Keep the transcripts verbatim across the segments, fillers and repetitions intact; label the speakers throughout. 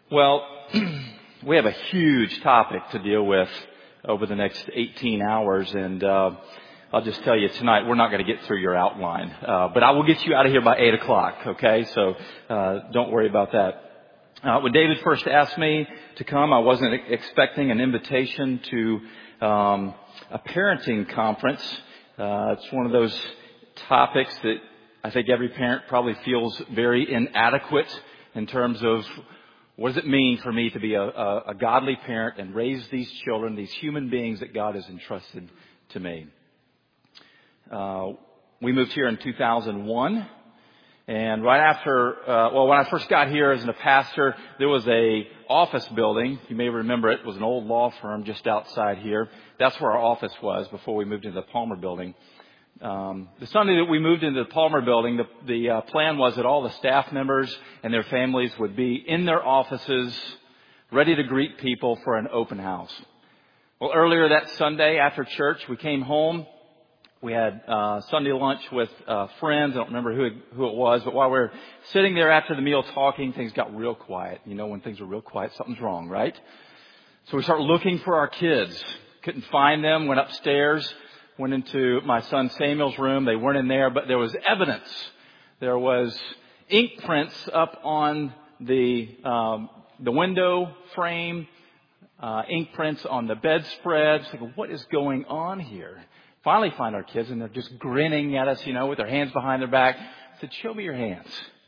Speaker 1: Well, we have a huge topic to deal with over the next eighteen hours, and uh, I'll just tell you tonight, we're not going to get through your outline, uh, but I will get you out of here by eight o'clock, okay? So uh, don't worry about that. Uh, when David first asked me to come, I wasn't expecting an invitation to um, a parenting conference. Uh, it's one of those topics that I think every parent probably feels very inadequate in terms of what does it mean for me to be a, a, a godly parent and raise these children, these human beings that God has entrusted to me. Uh, we moved here in two thousand one. And right after, uh, well, when I first got here as a pastor, there was a office building. You may remember it. It was an old law firm just outside here. That's where our office was before we moved into the Palmer building. Um, the Sunday that we moved into the Palmer building, the, the uh, plan was that all the staff members and their families would be in their offices, ready to greet people for an open house. Well, earlier that Sunday after church, we came home. We had uh Sunday lunch with uh friends. I don't remember who it, who it was, but while we were sitting there after the meal talking, things got real quiet. You know, when things are real quiet, something's wrong, right? So we started looking for our kids. Couldn't find them. Went upstairs. Went into my son Samuel's room. They weren't in there, but there was evidence. There was ink prints up on the um the window frame, uh ink prints on the bedspread. It's like, what is going on here? Finally find our kids, and they're just grinning at us, you know, with their hands behind their back. I said, show me your hands.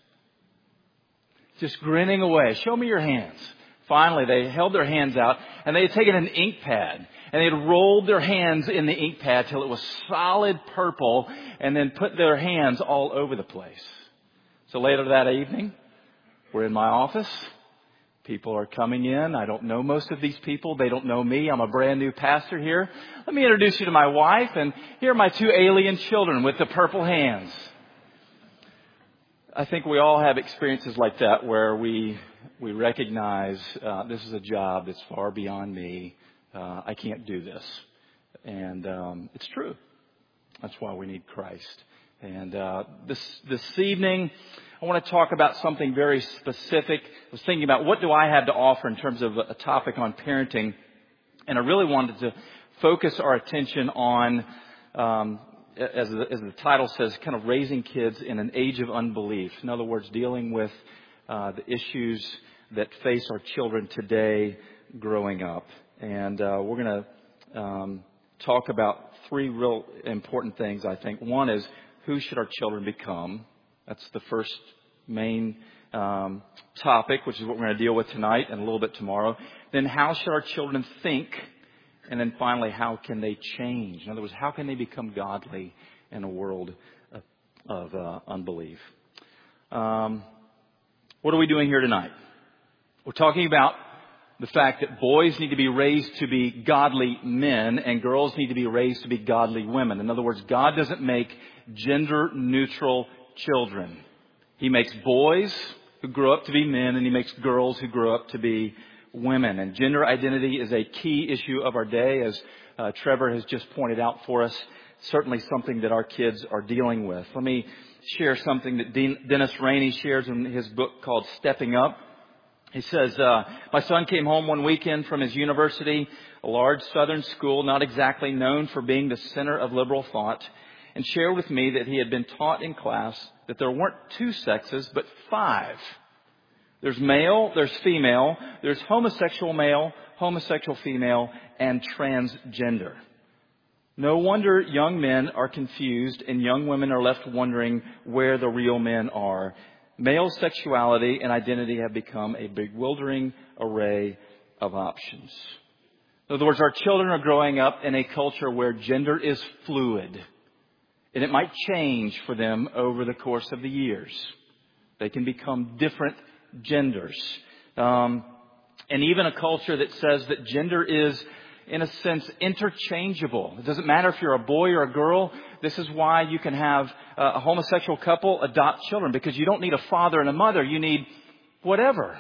Speaker 1: Just grinning away. Show me your hands. Finally, they held their hands out, and they had taken an ink pad, and they had rolled their hands in the ink pad till it was solid purple, and then put their hands all over the place. So later that evening, we're in my office. People are coming in. I don't know most of these people. They don't know me. I'm a brand new pastor here. Let me introduce you to my wife. And here are my two alien children with the purple hands. I think we all have experiences like that where we we recognize uh, this is a job that's far beyond me. Uh, I can't do this. And um, it's true. That's why we need Christ. And uh, this this evening, I want to talk about something very specific. I was thinking about what do I have to offer in terms of a topic on parenting. And I really wanted to focus our attention on, um, as, the, as the title says, kind of raising kids in an age of unbelief. In other words, dealing with uh, the issues that face our children today growing up. And uh, we're going to um, talk about three real important things, I think. One is, who should our children become? That's the first main um, topic, which is what we're going to deal with tonight and a little bit tomorrow. Then how should our children think? And then finally, how can they change? In other words, how can they become godly in a world of, of uh, unbelief? Um, what are we doing here tonight? We're talking about the fact that boys need to be raised to be godly men and girls need to be raised to be godly women. In other words, God doesn't make gender-neutral children. He makes boys who grow up to be men, and He makes girls who grow up to be women. And gender identity is a key issue of our day, as uh, Trevor has just pointed out for us. Certainly something that our kids are dealing with. Let me share something that Dean, Dennis Rainey shares in his book called Stepping Up. He says, uh, my son came home one weekend from his university, a large southern school, not exactly known for being the center of liberal thought, and shared with me that he had been taught in class that there weren't two sexes, but five. There's male, there's female, there's homosexual male, homosexual female, and transgender. No wonder young men are confused and young women are left wondering where the real men are. Male sexuality and identity have become a bewildering array of options. In other words, our children are growing up in a culture where gender is fluid. And it might change for them over the course of the years. They can become different genders. Um, and even a culture that says that gender is, in a sense, interchangeable. It doesn't matter if you're a boy or a girl. This is why you can have a homosexual couple adopt children, because you don't need a father and a mother. You need whatever.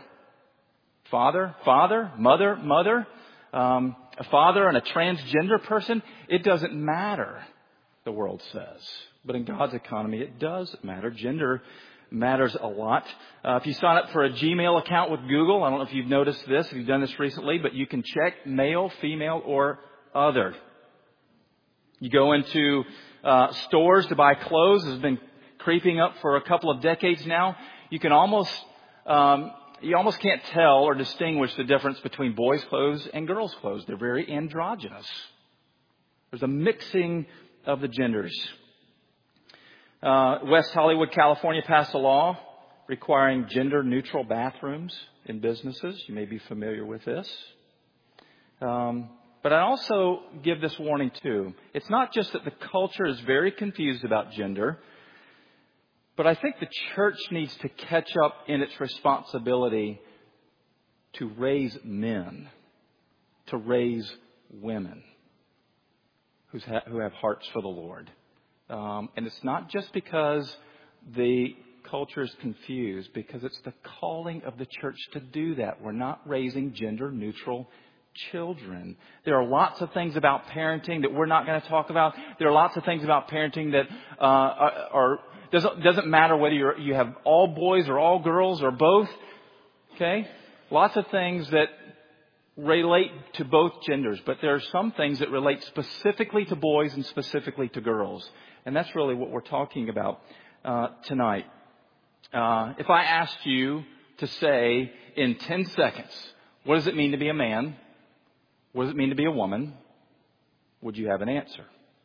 Speaker 1: Father, father, mother, mother, um, a father and a transgender person. It doesn't matter, the world says. But in God's economy, it does matter. Gender matters a lot. Uh, if you sign up for a Gmail account with Google, I don't know if you've noticed this, if you've done this recently, but you can check male, female, or other. You go into uh, stores to buy clothes. It's been creeping up for a couple of decades now. You can almost, um, you almost can't tell or distinguish the difference between boys' clothes and girls' clothes. They're very androgynous. There's a mixing of the genders. Uh, West Hollywood, California passed a law requiring gender-neutral bathrooms in businesses. You may be familiar with this. Um, but I also give this warning too. It's not just that the culture is very confused about gender, but I think the church needs to catch up in its responsibility to raise men, to raise women who's ha- who have hearts for the Lord. Um, and it's not just because the culture is confused, because it's the calling of the church to do that. We're not raising gender-neutral children. There are lots of things about parenting that we're not going to talk about. There are lots of things about parenting that uh, are, are doesn't doesn't matter whether you're, you have all boys or all girls or both. Okay, lots of things that relate to both genders, but there are some things that relate specifically to boys and specifically to girls, and that's really what we're talking about uh, tonight. Uh, if I asked you to say in ten seconds, what does it mean to be a man? What does it mean to be a woman? Would you have an answer?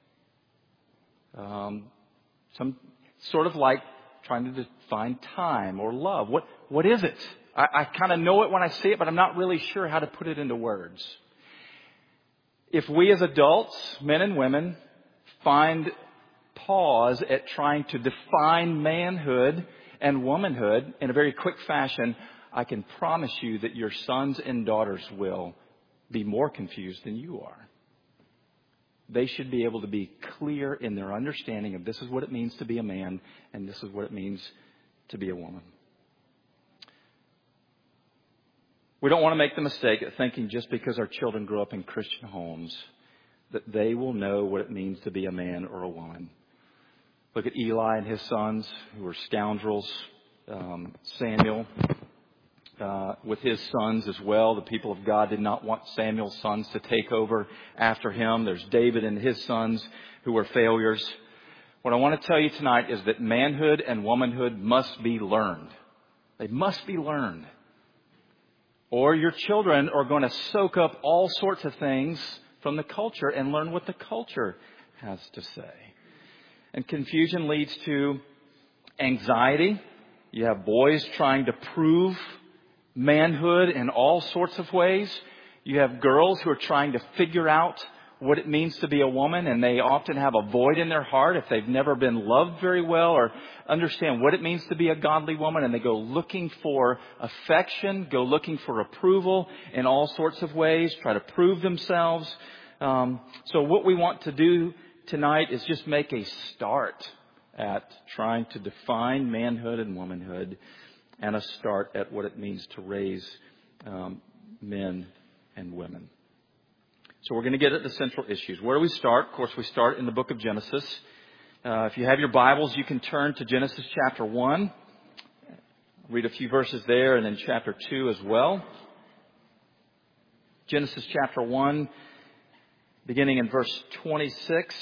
Speaker 1: Um, some sort of like trying to define time or love. What what is it? I, I kind of know it when I see it, but I'm not really sure how to put it into words. If we as adults, men and women, find pause at trying to define manhood and womanhood in a very quick fashion, I can promise you that your sons and daughters will be more confused than you are. They should be able to be clear in their understanding of this is what it means to be a man and this is what it means to be a woman. We don't want to make the mistake of thinking just because our children grow up in Christian homes that they will know what it means to be a man or a woman. Look at Eli and his sons who were scoundrels. Um, Samuel uh, with his sons as well. The people of God did not want Samuel's sons to take over after him. There's David and his sons who were failures. What I want to tell you tonight is that manhood and womanhood must be learned. They must be learned. Or your children are going to soak up all sorts of things from the culture and learn what the culture has to say. And confusion leads to anxiety. You have boys trying to prove manhood in all sorts of ways. You have girls who are trying to figure out what it means to be a woman, and they often have a void in their heart if they've never been loved very well or understand what it means to be a godly woman, and they go looking for affection, go looking for approval in all sorts of ways, try to prove themselves. Um, so what we want to do tonight is just make a start at trying to define manhood and womanhood, and a start at what it means to raise um, men and women. So we're going to get at the central issues. Where do we start? Of course, we start in the book of Genesis. Uh, if you have your Bibles, you can turn to Genesis chapter one. Read a few verses there, and then chapter two as well. Genesis chapter one, beginning in verse twenty-six.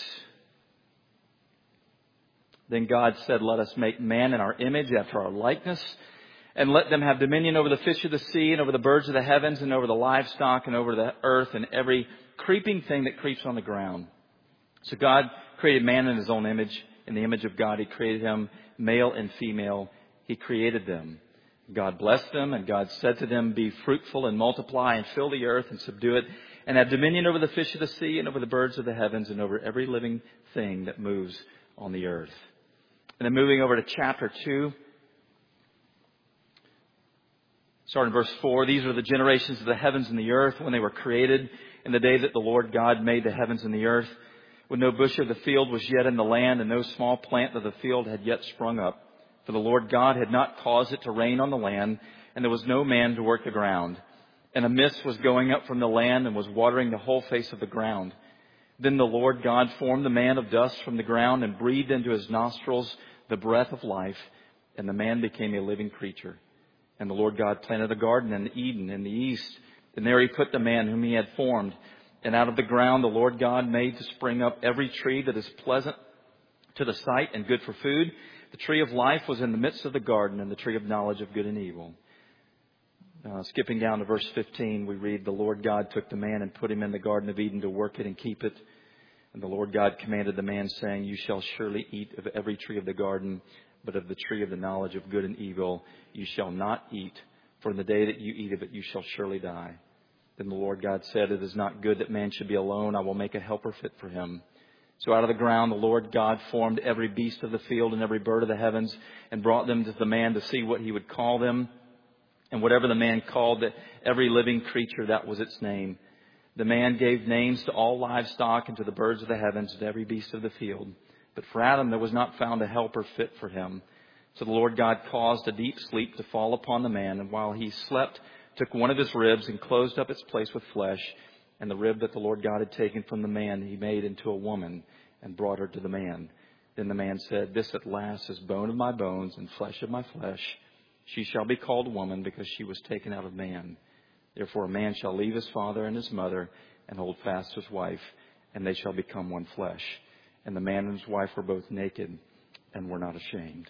Speaker 1: Then God said, "Let us make man in our image, after our likeness, and let them have dominion over the fish of the sea, and over the birds of the heavens, and over the livestock, and over the earth, and every creeping thing that creeps on the ground." So God created man in his own image. In the image of God, he created him, male and female. He created them. God blessed them, and God said to them, "Be fruitful and multiply, and fill the earth and subdue it, and have dominion over the fish of the sea, and over the birds of the heavens, and over every living thing that moves on the earth." And then moving over to chapter two. Starting in verse four, "These are the generations of the heavens and the earth when they were created, in the day that the Lord God made the heavens and the earth, when no bush of the field was yet in the land, and no small plant of the field had yet sprung up. For the Lord God had not caused it to rain on the land, and there was no man to work the ground. And a mist was going up from the land and was watering the whole face of the ground. Then the Lord God formed the man of dust from the ground and breathed into his nostrils the breath of life, and the man became a living creature. And the Lord God planted a garden in Eden in the east, and there He put the man whom He had formed. And out of the ground the Lord God made to spring up every tree that is pleasant to the sight and good for food. The tree of life was in the midst of the garden, and the tree of knowledge of good and evil. Uh, skipping down to verse fifteen, we read, the Lord God took the man and put him in the Garden of Eden to work it and keep it. And the Lord God commanded the man, saying, you shall surely eat of every tree of the garden, but of the tree of the knowledge of good and evil you shall not eat, for in the day that you eat of it you shall surely die. Then the Lord God said, it is not good that man should be alone. I will make a helper fit for him. So out of the ground the Lord God formed every beast of the field and every bird of the heavens, and brought them to the man to see what he would call them. And whatever the man called every living creature, that was its name. The man gave names to all livestock and to the birds of the heavens and to every beast of the field. But for Adam there was not found a helper fit for him. So the Lord God caused a deep sleep to fall upon the man, and while he slept, took one of his ribs and closed up its place with flesh. And the rib that the Lord God had taken from the man He made into a woman and brought her to the man. Then the man said, this at last is bone of my bones and flesh of my flesh. She shall be called woman, because she was taken out of man. Therefore a man shall leave his father and his mother and hold fast his wife, and they shall become one flesh. And the man and his wife were both naked and were not ashamed.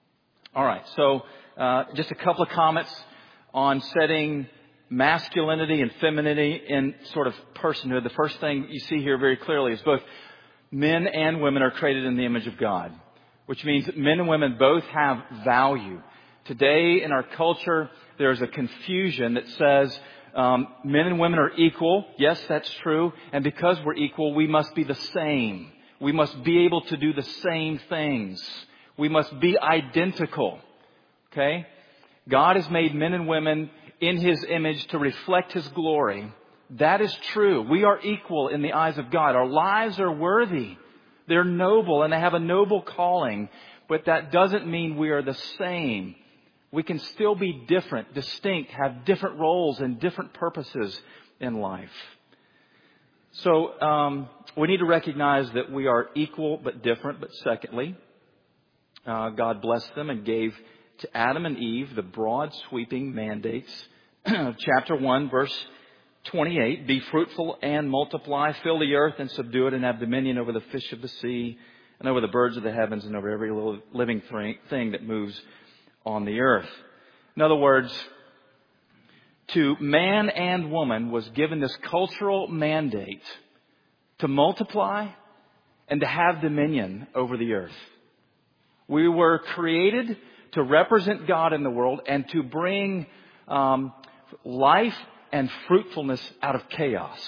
Speaker 1: All right, so uh, just a couple of comments on setting masculinity and femininity in sort of personhood. The first thing you see here very clearly is both men and women are created in the image of God, which means that men and women both have value. Today in our culture, there's a confusion that says um, men and women are equal. Yes, that's true. And because we're equal, we must be the same. We must be able to do the same things. We must be identical. Okay? God has made men and women in His image to reflect His glory. That is true. We are equal in the eyes of God. Our lives are worthy. They're noble and they have a noble calling. But that doesn't mean we are the same. We can still be different, distinct, have different roles and different purposes in life. So um, we need to recognize that we are equal but different. But secondly, uh, God blessed them and gave to Adam and Eve the broad sweeping mandates of chapter one, verse twenty-eight. Be fruitful and multiply, fill the earth and subdue it, and have dominion over the fish of the sea and over the birds of the heavens and over every living thing that moves on the earth. In other words, to man and woman was given this cultural mandate to multiply and to have dominion over the earth. We were created to represent God in the world and to bring um, life and fruitfulness out of chaos.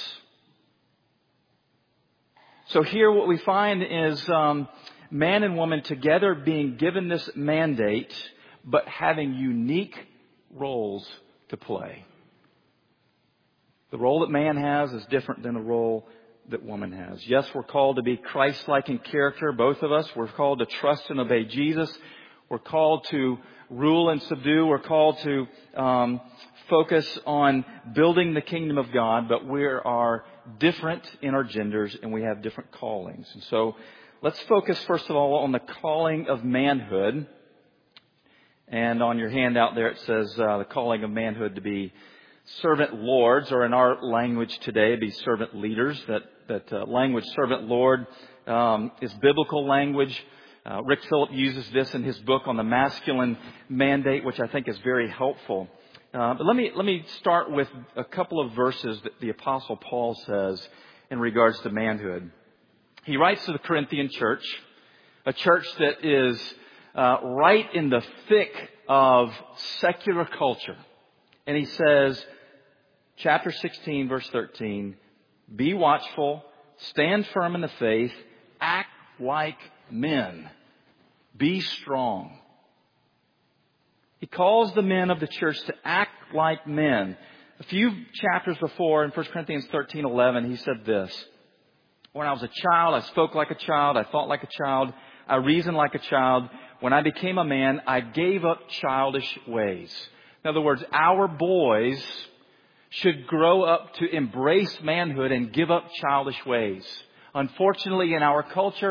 Speaker 1: So here what we find is um, man and woman together being given this mandate, but having unique roles to play. The role that man has is different than the role that woman has. Yes, we're called to be Christ-like in character, both of us. We're called to trust and obey Jesus. We're called to rule and subdue. We're called to um, focus on building the kingdom of God, but we are different in our genders and we have different callings. And so let's focus first of all on the calling of manhood. And on your handout there it says uh, the calling of manhood to be servant lords, or in our language today, be servant leaders. That that uh, language, servant lord, um, is biblical language. Uh, Rick Phillip uses this in his book on the masculine mandate, which I think is very helpful. Uh, but let me let me start with a couple of verses that the Apostle Paul says in regards to manhood. He writes to the Corinthian church, a church that is uh, right in the thick of secular culture. And he says, chapter sixteen, verse thirteen, be watchful, stand firm in the faith, act like men, be strong. He calls the men of the church to act like men. A few chapters before, in First Corinthians thirteen eleven, he said this: when I was a child, I spoke like a child, I thought like a child, I reasoned like a child. When I became a man, I gave up childish ways. In other words, our boys should grow up to embrace manhood and give up childish ways. Unfortunately, in our culture,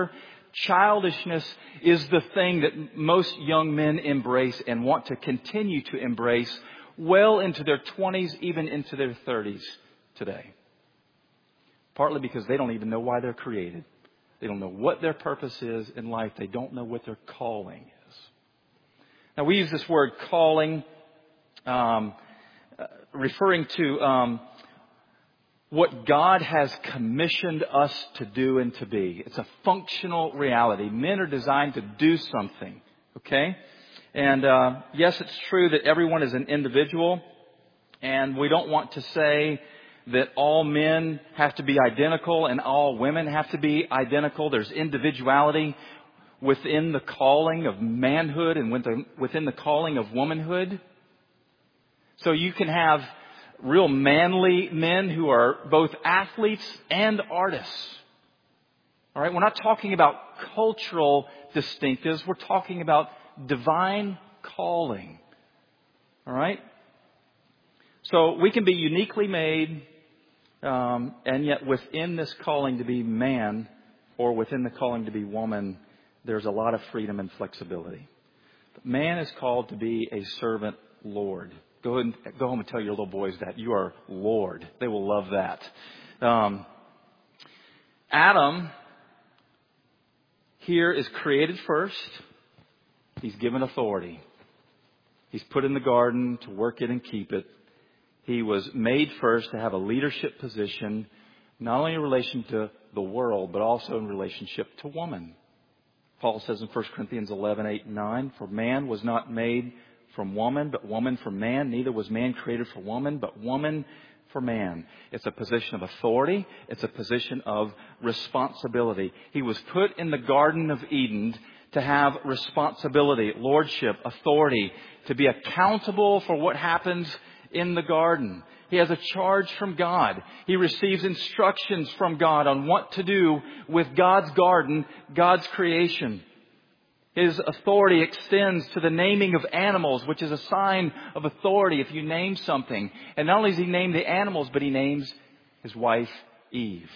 Speaker 1: Childishness is the thing that most young men embrace and want to continue to embrace well into their twenties, even into their thirties today. Partly because they don't even know why they're created. They don't know what their purpose is in life. They don't know what their calling is. Now, we use this word calling, um, uh, referring to um, what God has commissioned us to do and to be. It's a functional reality. Men are designed to do something. Okay? And uh, yes, it's true that everyone is an individual. And we don't want to say that all men have to be identical and all women have to be identical. There's individuality within the calling of manhood and within the calling of womanhood. So you can have real manly men who are both athletes and artists. All right, we're not talking about cultural distinctives. We're talking about divine calling. All right? So we can be uniquely made, um, and yet within this calling to be man or within the calling to be woman, there's a lot of freedom and flexibility. But man is called to be a servant Lord. Go ahead and go home and tell your little boys that. You are Lord. They will love that. Um, Adam here is created first. He's given authority. He's put in the garden to work it and keep it. He was made first to have a leadership position, not only in relation to the world, but also in relationship to woman. Paul says in First Corinthians eleven, eight, and nine, for man was not made from woman, but woman from man. Neither was man created for woman, but woman for man. It's a position of authority. It's a position of responsibility. He was put in the Garden of Eden to have responsibility, lordship, authority, to be accountable for what happens in the garden. He has a charge from God. He receives instructions from God on what to do with God's garden, God's creation. His authority extends to the naming of animals, which is a sign of authority if you name something. And not only does he name the animals, but he names his wife Eve.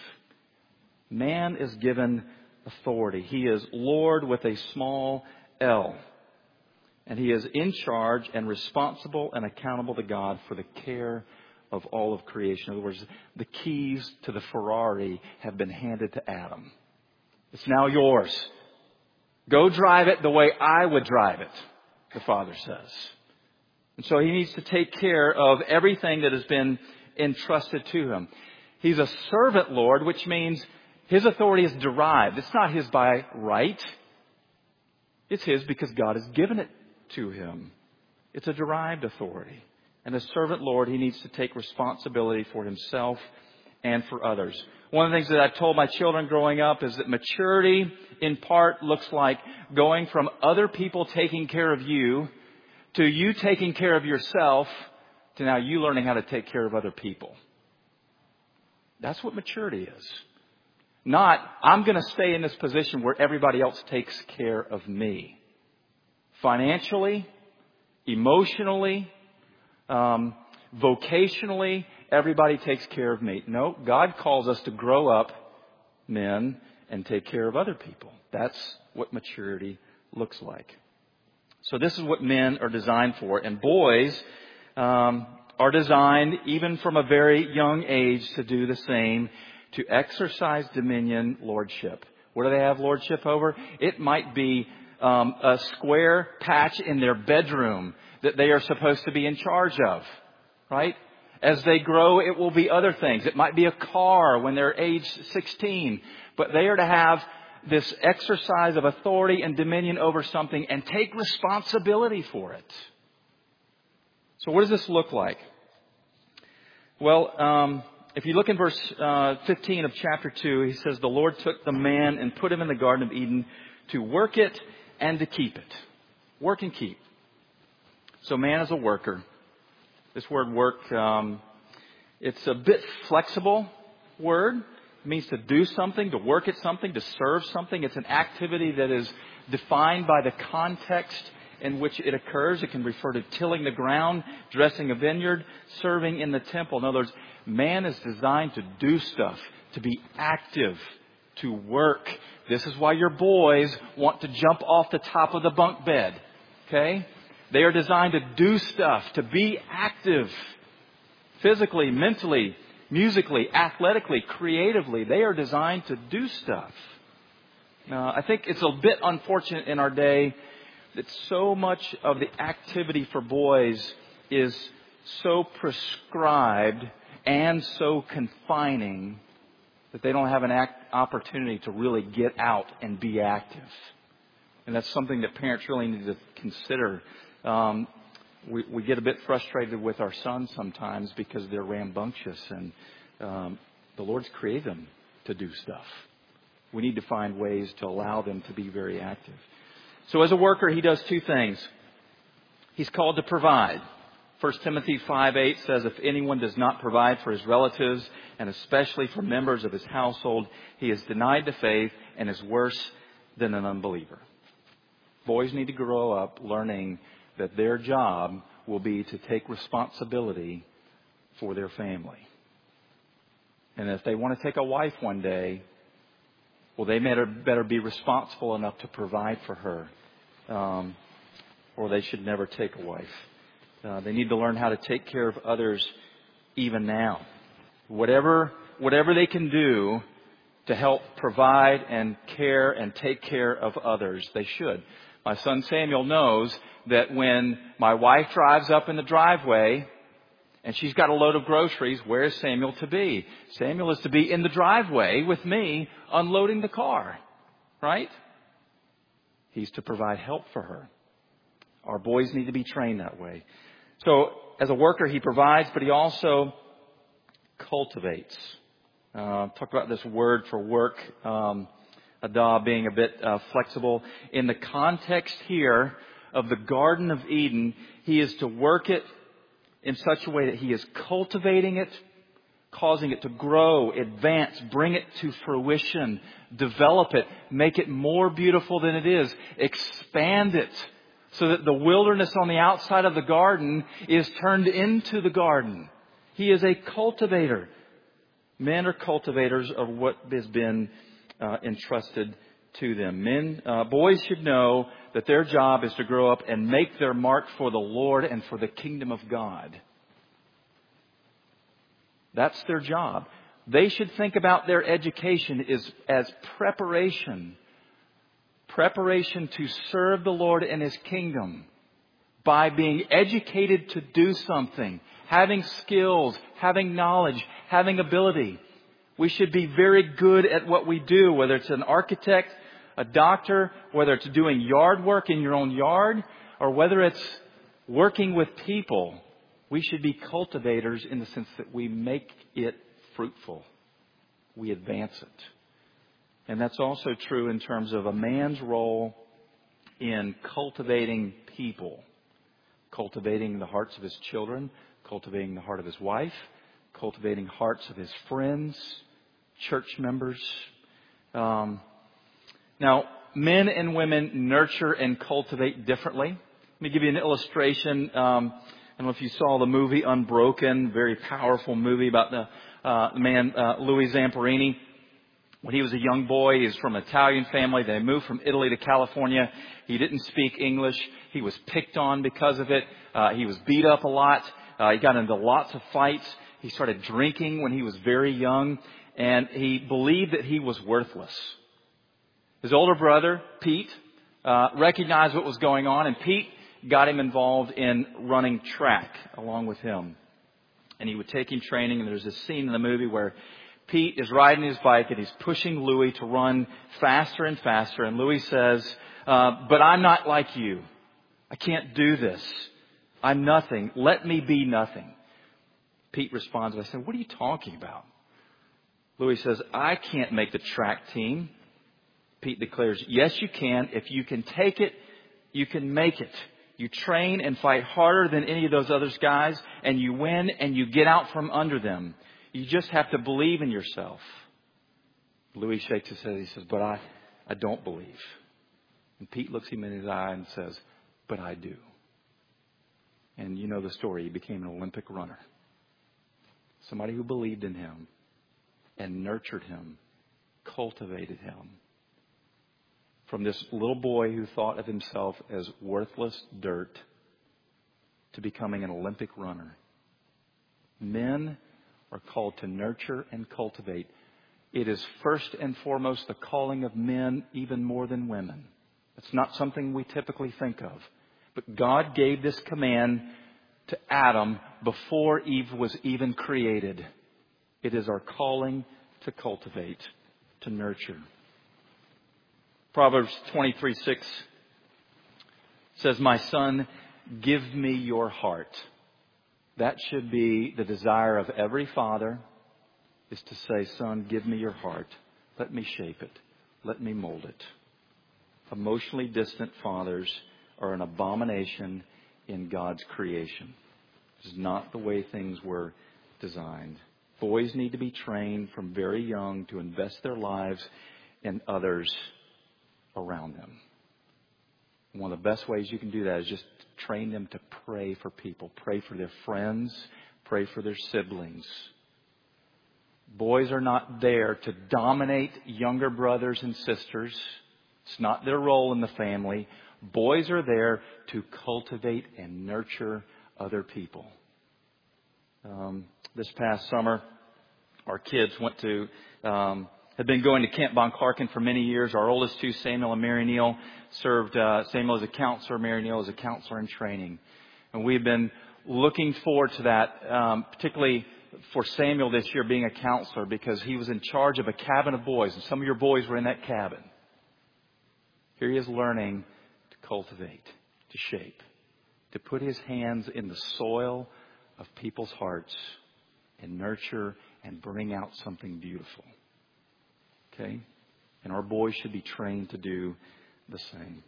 Speaker 1: Man is given authority. He is Lord with a small L. And he is in charge and responsible and accountable to God for the care of all of creation. In other words, the keys to the Ferrari have been handed to Adam. It's now yours. Go drive it the way I would drive it, the Father says. And so he needs to take care of everything that has been entrusted to him. He's a servant Lord, which means his authority is derived. It's not his by right. It's his because God has given it to him. It's a derived authority. And as servant Lord, he needs to take responsibility for himself and for others. One of the things that I've told my children growing up is that maturity, in part, looks like going from other people taking care of you to you taking care of yourself to now you learning how to take care of other people. That's what maturity is. Not, I'm going to stay in this position where everybody else takes care of me. Financially, emotionally, um, vocationally, everybody takes care of me. No, God calls us to grow up, men, and take care of other people. That's what maturity looks like. So this is what men are designed for. And boys um, are designed, even from a very young age, to do the same, to exercise dominion, lordship. What do they have lordship over? It might be um, a square patch in their bedroom that they are supposed to be in charge of, right? As they grow, it will be other things. It might be a car when they're age sixteen. But they are to have this exercise of authority and dominion over something and take responsibility for it. So what does this look like? Well, um, if you look in verse uh, fifteen of chapter two, he says, the Lord took the man and put him in the Garden of Eden to work it and to keep it. Work and keep. So man is a worker. This word work, um, it's a bit flexible word. It means to do something, to work at something, to serve something. It's an activity that is defined by the context in which it occurs. It can refer to tilling the ground, dressing a vineyard, serving in the temple. In other words, man is designed to do stuff, to be active, to work, This is why your boys want to jump off the top of the bunk bed. Okay? They are designed to do stuff, to be active. Physically, mentally, musically, athletically, creatively. They are designed to do stuff. Now, I think it's a bit unfortunate in our day that so much of the activity for boys is so prescribed and so confining that they don't have an act, opportunity to really get out and be active. And that's something that parents really need to consider. Um, we, we get a bit frustrated with our sons sometimes because they're rambunctious, and um, the Lord's created them to do stuff. We need to find ways to allow them to be very active. So as a worker, he does two things. He's called to provide. First Timothy five eight says, if anyone does not provide for his relatives, and especially for members of his household, he is denied the faith and is worse than an unbeliever. Boys need to grow up learning that their job will be to take responsibility for their family. And if they want to take a wife one day, well, they better, better be responsible enough to provide for her. Um, or they should never take a wife. Uh, they need to learn how to take care of others even now. Whatever, whatever they can do to help provide and care and take care of others, they should. My son Samuel knows that when my wife drives up in the driveway and she's got a load of groceries, where is Samuel to be? Samuel is to be in the driveway with me unloading the car, right? He's to provide help for her. Our boys need to be trained that way. So as a worker, he provides, but he also cultivates. Uh, talk about this word for work, um, adah, being a bit uh, flexible. In the context here of the Garden of Eden, he is to work it in such a way that he is cultivating it, causing it to grow, advance, bring it to fruition, develop it, make it more beautiful than it is, expand it so that the wilderness on the outside of the garden is turned into the garden. He is a cultivator. Men are cultivators of what has been uh, entrusted to them. Men, uh, boys should know that their job is to grow up and make their mark for the Lord and for the kingdom of God. That's their job. They should think about their education as, as preparation. Preparation to serve the Lord and His kingdom by being educated to do something, having skills, having knowledge, having ability. We should be very good at what we do, whether it's an architect, a doctor, whether it's doing yard work in your own yard, or whether it's working with people. We should be cultivators in the sense that we make it fruitful. We advance it. And that's also true in terms of a man's role in cultivating people. Cultivating the hearts of his children, cultivating the heart of his wife, cultivating hearts of his friends, church members. Um, now, men and women nurture and cultivate differently. Let me give you an illustration. Um, I don't know if you saw the movie Unbroken, very powerful movie about the, uh, the man uh, Louis Zamperini. When he was a young boy, he was from an Italian family. They moved from Italy to California. He didn't speak English. He was picked on because of it. Uh, he was beat up a lot. Uh, he got into lots of fights. He started drinking when he was very young. And he believed that he was worthless. His older brother, Pete, uh, recognized what was going on. And Pete got him involved in running track along with him. And he would take him training. And there's this scene in the movie where Pete is riding his bike and he's pushing Louis to run faster and faster. And Louis says, uh, but I'm not like you. I can't do this. I'm nothing. Let me be nothing. Pete responds by saying, what are you talking about? Louis says, I can't make the track team. Pete declares, yes, you can. If you can take it, you can make it. You train and fight harder than any of those other guys, and you win and you get out from under them. You just have to believe in yourself. Louis shakes his head. He says, but I, I don't believe. And Pete looks him in his eye and says, but I do. And you know the story. He became an Olympic runner. Somebody who believed in him and nurtured him, cultivated him, from this little boy who thought of himself as worthless dirt to becoming an Olympic runner. Men are called to nurture and cultivate. It is first and foremost the calling of men even more than women. It's not something we typically think of. But God gave this command to Adam before Eve was even created. It is our calling to cultivate, to nurture. Proverbs twenty-three six says, "My son, give me your heart." That should be the desire of every father, is to say, "Son, give me your heart. Let me shape it. Let me mold it." Emotionally distant fathers are an abomination in God's creation. This is not the way things were designed. Boys need to be trained from very young to invest their lives in others around them. One of the best ways you can do that is just train them to pray for people. Pray for their friends. Pray for their siblings. Boys are not there to dominate younger brothers and sisters. It's not their role in the family. Boys are there to cultivate and nurture other people. Um, this past summer, our kids went to, um, had been going to Camp Von Clarken for many years. Our oldest two, Samuel and Mary Neal, served uh, Samuel as a counselor, Mary Neal as a counselor in training. And we've been looking forward to that, um, particularly for Samuel this year being a counselor, because he was in charge of a cabin of boys, and some of your boys were in that cabin. Here he is learning to cultivate, to shape, to put his hands in the soil of people's hearts and nurture and bring out something beautiful. Okay? And our boys should be trained to do the same.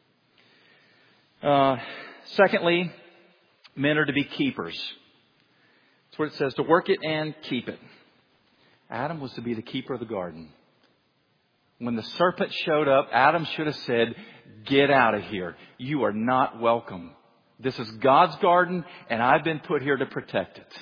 Speaker 1: Uh, secondly, men are to be keepers. That's what it says, to work it and keep it. Adam was to be the keeper of the garden. When the serpent showed up, Adam should have said, "Get out of here. You are not welcome. This is God's garden, and I've been put here to protect it."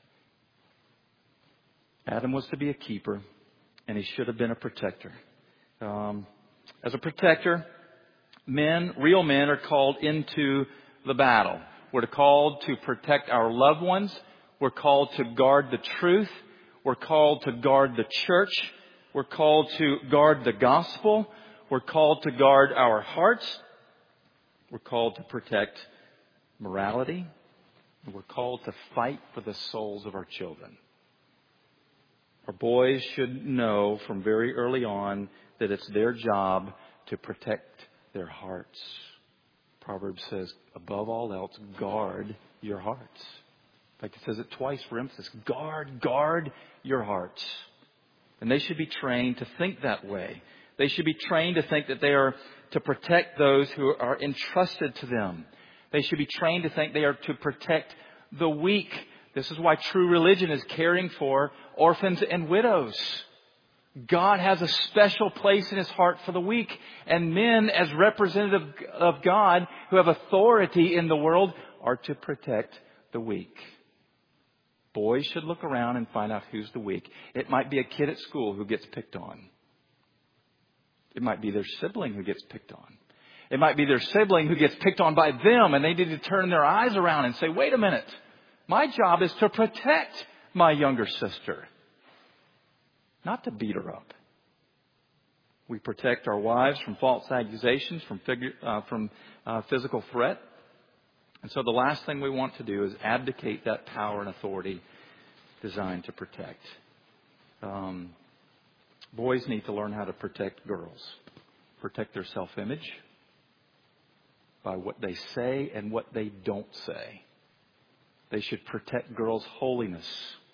Speaker 1: Adam was to be a keeper, and he should have been a protector. Um, as a protector, men, real men, are called into the battle. We're called to protect our loved ones. We're called to guard the truth. We're called to guard the church. We're called to guard the gospel. We're called to guard our hearts. We're called to protect morality. And we're called to fight for the souls of our children. Our boys should know from very early on that it's their job to protect their hearts. Proverbs says, above all else, guard your hearts. In fact, it says it twice for emphasis. Guard, guard your hearts. And they should be trained to think that way. They should be trained to think that they are to protect those who are entrusted to them. They should be trained to think they are to protect the weak. This is why true religion is caring for orphans and widows. God has a special place in His heart for the weak. And men, as representative of God, who have authority in the world, are to protect the weak. Boys should look around and find out who's the weak. It might be a kid at school who gets picked on. It might be their sibling who gets picked on. It might be their sibling who gets picked on by them, and they need to turn their eyes around and say, wait a minute. My job is to protect my younger sister, not to beat her up. We protect our wives from false accusations, from, figure, uh, from uh, physical threat. And so the last thing we want to do is abdicate that power and authority designed to protect. Um, boys need to learn how to protect girls. Protect their self-image by what they say and what they don't say. They should protect girls' holiness.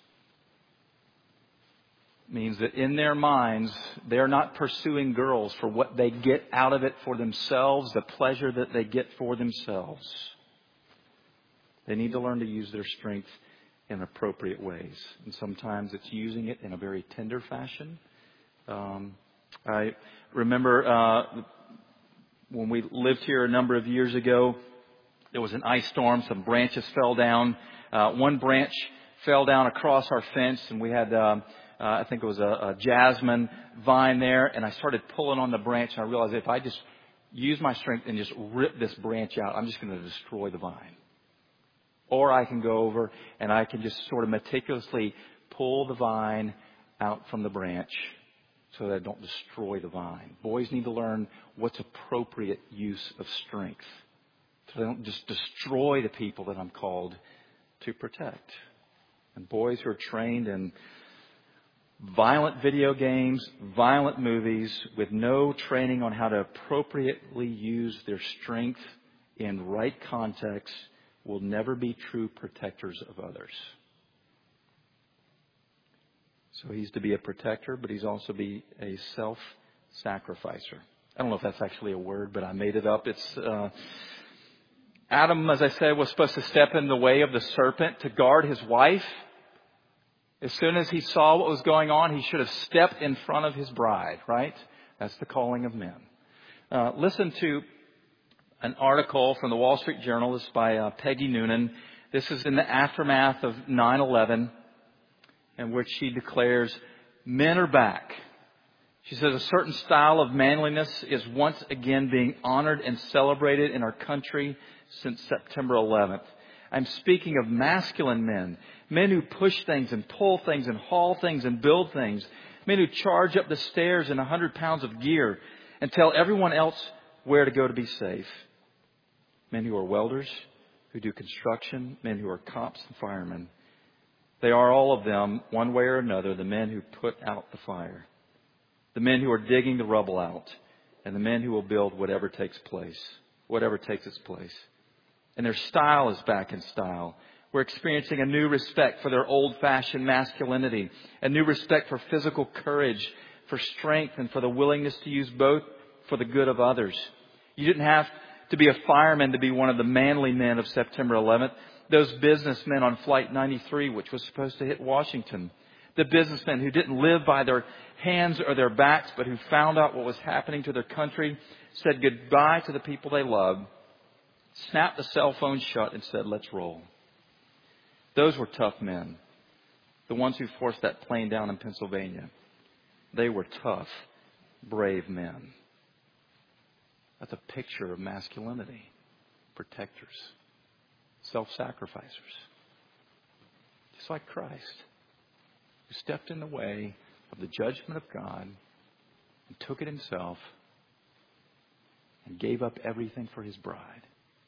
Speaker 1: It means that in their minds, they're not pursuing girls for what they get out of it for themselves, the pleasure that they get for themselves. They need to learn to use their strength in appropriate ways. And sometimes it's using it in a very tender fashion. Um, I remember uh, when we lived here a number of years ago, there was an ice storm. Some branches fell down. Uh, one branch fell down across our fence, and we had, um, uh, I think it was a, a jasmine vine there. And I started pulling on the branch, and I realized if I just use my strength and just rip this branch out. I'm just going to destroy the vine. Or I can go over and I can just sort of meticulously pull the vine out from the branch so that I don't destroy the vine. Boys need to learn what's appropriate use of strength, so they don't just destroy the people that I'm called to protect. And boys who are trained in violent video games, violent movies, with no training on how to appropriately use their strength in right context, will never be true protectors of others. So he's to be a protector, but he's also be a self-sacrificer. I don't know if that's actually a word, but I made it up. It's uh, Adam, as I said, was supposed to step in the way of the serpent to guard his wife. As soon as he saw what was going on, he should have stepped in front of his bride, right? That's the calling of men. Uh, listen to an article from the Wall Street Journal. This is by uh, Peggy Noonan. This is in the aftermath of nine eleven, in which she declares, men are back. She says a certain style of manliness is once again being honored and celebrated in our country since September eleventh. I'm speaking of masculine men, men who push things and pull things and haul things and build things, men who charge up the stairs in a hundred pounds of gear and tell everyone else where to go to be safe. Men who are welders, who do construction, men who are cops and firemen. They are all of them, one way or another, the men who put out the fire, the men who are digging the rubble out, and the men who will build whatever takes place, whatever takes its place. And their style is back in style. We're experiencing a new respect for their old-fashioned masculinity, a new respect for physical courage, for strength, and for the willingness to use both for the good of others. You didn't have to be a fireman to be one of the manly men of September eleventh. Those businessmen on Flight ninety-three, which was supposed to hit Washington. The businessmen who didn't live by their hands or their backs, but who found out what was happening to their country, said goodbye to the people they loved, snapped the cell phone shut and said, let's roll. Those were tough men. The ones who forced that plane down in Pennsylvania. They were tough, brave men. That's a picture of masculinity. Protectors. Self-sacrificers. Just like Christ, who stepped in the way of the judgment of God and took it himself and gave up everything for his bride.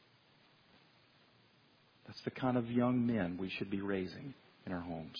Speaker 1: That's the kind of young men we should be raising in our homes.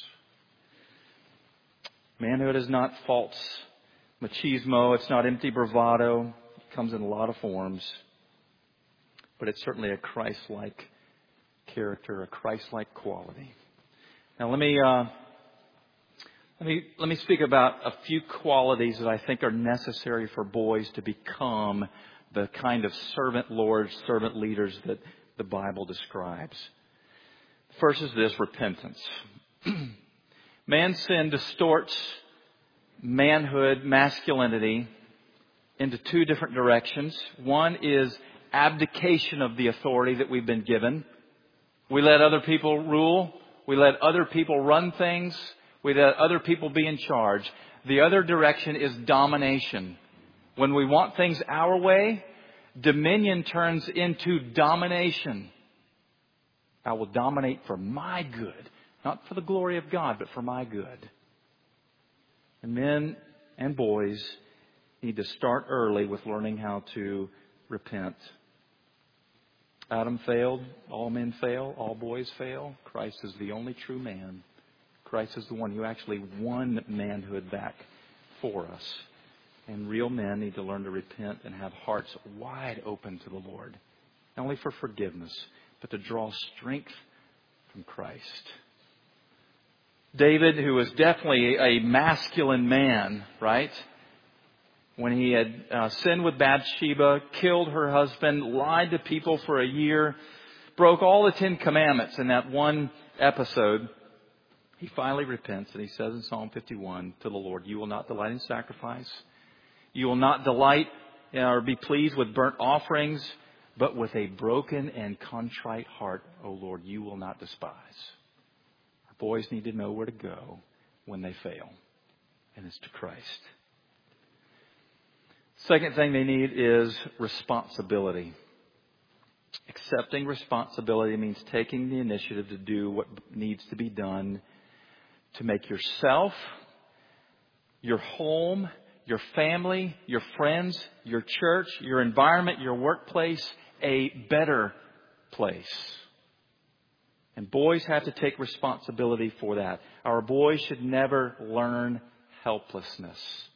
Speaker 1: Manhood is not false machismo. It's not empty bravado. It comes in a lot of forms. But it's certainly a Christ-like character, a Christ-like quality. Now let me uh, let me let me speak about a few qualities that I think are necessary for boys to become the kind of servant lords, servant leaders that the Bible describes. First is this: repentance. Man's sin distorts manhood, masculinity, into two different directions. One is abdication of the authority that we've been given. We let other people rule. We let other people run things. We let other people be in charge. The other direction is domination. When we want things our way, dominion turns into domination. I will dominate for my good. Not for the glory of God, but for my good. And men and boys need to start early with learning how to repent. Adam failed. All men fail. All boys fail. Christ is the only true man. Christ is the one who actually won manhood back for us. And real men need to learn to repent and have hearts wide open to the Lord. Not only for forgiveness, but to draw strength from Christ. David, who was definitely a masculine man, right? When he had uh, sinned with Bathsheba, killed her husband, lied to people for a year, broke all the Ten Commandments in that one episode, he finally repents and he says in Psalm fifty-one to the Lord, you will not delight in sacrifice. You will not delight or be pleased with burnt offerings, but with a broken and contrite heart, O Lord, you will not despise. Our boys need to know where to go when they fail, and it's to Christ. Second thing they need is responsibility. Accepting responsibility means taking the initiative to do what needs to be done to make yourself, your home, your family, your friends, your church, your environment, your workplace a better place. And boys have to take responsibility for that. Our boys should never learn helplessness.